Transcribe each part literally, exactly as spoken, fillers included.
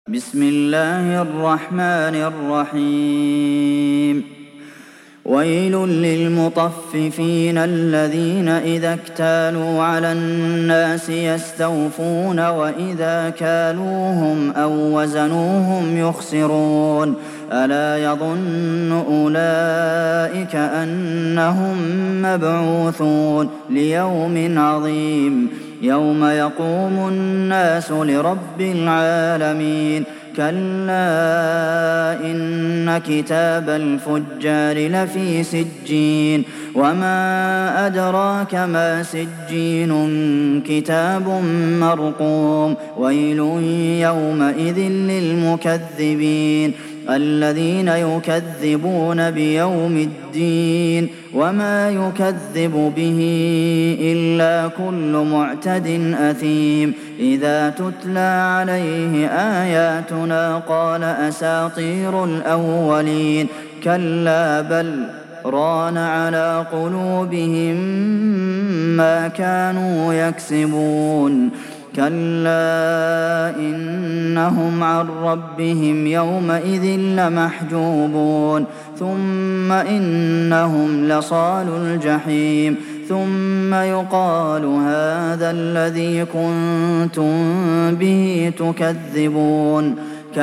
بسم الله الرحمن الرحيم ويل للمطففين الذين إذا اكتالوا على الناس يستوفون وإذا كالوهم أو وزنوهم يخسرون ألا يظن أولئك أنهم مبعوثون ليوم عظيم يوم يقوم الناس لرب العالمين كلا إن كتاب الفجار لفي سجين وما أدراك ما سجين كتاب مرقوم ويل يومئذ للمكذبين الذين يكذبون بيوم الدين وما يكذب به إلا كل معتد أثيم إذا تتلى عليه آياتنا قال أساطير الأولين كلا بل ران على قلوبهم ما كانوا يكسبون كلا إنهم عن ربهم يومئذ لمحجوبون ثم إنهم لصالو الجحيم ثم يقال هذا الذي كنتم به تكذبون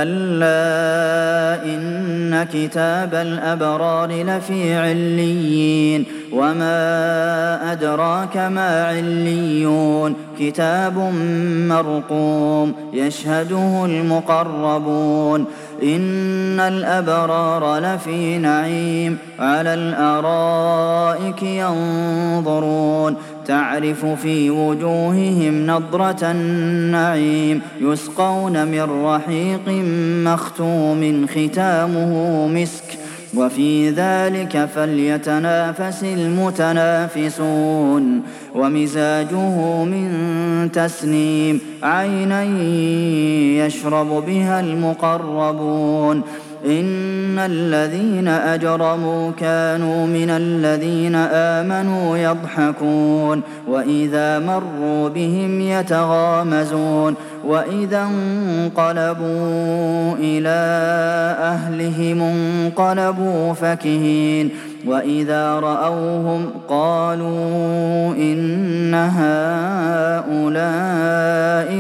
كلا إن كتاب الأبرار لفي عليين وما أدراك ما عليون كتاب مرقوم يشهده المقربون إن الأبرار لفي نعيم على الأرائك ينظرون تعرف في وجوههم نضرة النعيم يسقون من رحيق مختوم ختامه مسك وفي ذلك فليتنافس المتنافسون ومزاجه من تسنيم عينا يشرب بها المقربون إن الذين أجرموا كانوا من الذين آمنوا يضحكون وإذا مروا بهم يتغامزون وإذا انقلبوا إلى أهلهم انقلبوا فكهين وإذا رأوهم قالوا إن هؤلاء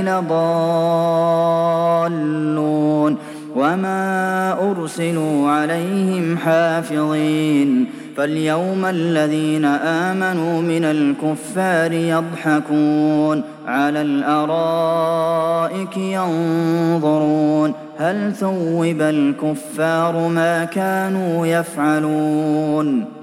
لضالون وما أرسلوا عليهم حافظين فاليوم الذين آمنوا من الكفار يضحكون على الأرائك ينظرون هل ثوب الكفار ما كانوا يفعلون